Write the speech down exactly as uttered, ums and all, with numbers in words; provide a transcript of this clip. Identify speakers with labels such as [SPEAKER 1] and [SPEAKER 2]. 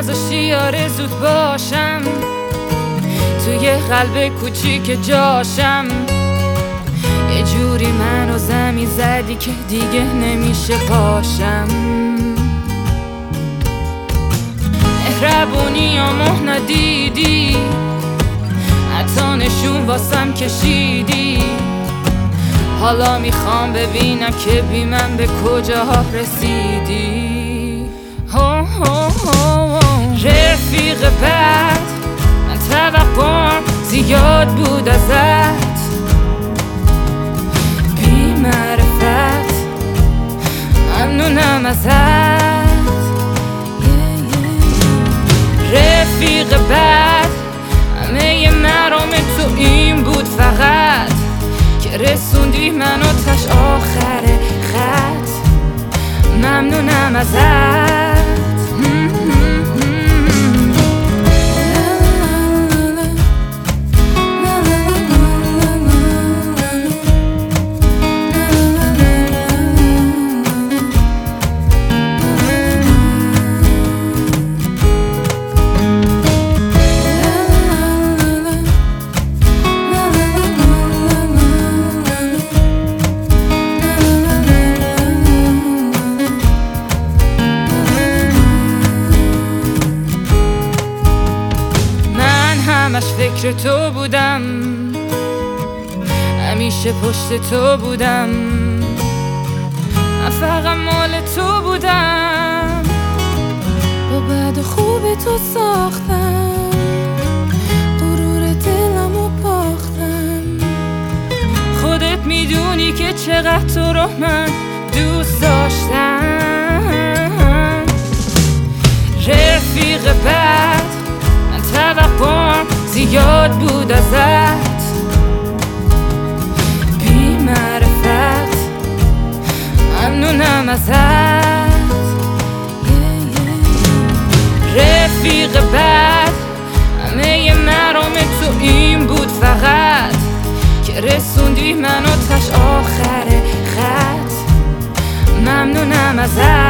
[SPEAKER 1] نذاشتی آرزوت باشم، توی قلب کوچیک جاشم. یه جوری منو زمین زدی که دیگه نمیشه پاشم. مهربونیامو ندیدی، حتی نشون واسم کشیدی. حالا میخوام ببینم که بی من به کجاها رسیدی. هو هو هو رفیق بد، من توقعم زیاد بود ازت. بی معرفت ممنونم ازت. رفیق بد، همه مرام تو این بود فقط که رسوندی منو تاش آخر خط. ممنونم ازت. همش فکر تو بودم، همیشه پشت تو بودم. من فقط مال تو بودم، با بد خوب تو ساختم. غرور دلمو باختم. خودت میدونی که چقدر تو رو من دوست داشتم. رفیق بد، من توقعم زیاد بود ازت. بی معرفت ممنونم ازت. رفیق بد، همه مرام تو این بود فقط که رسوندی منو تاش آخر خط. ممنونم ازت.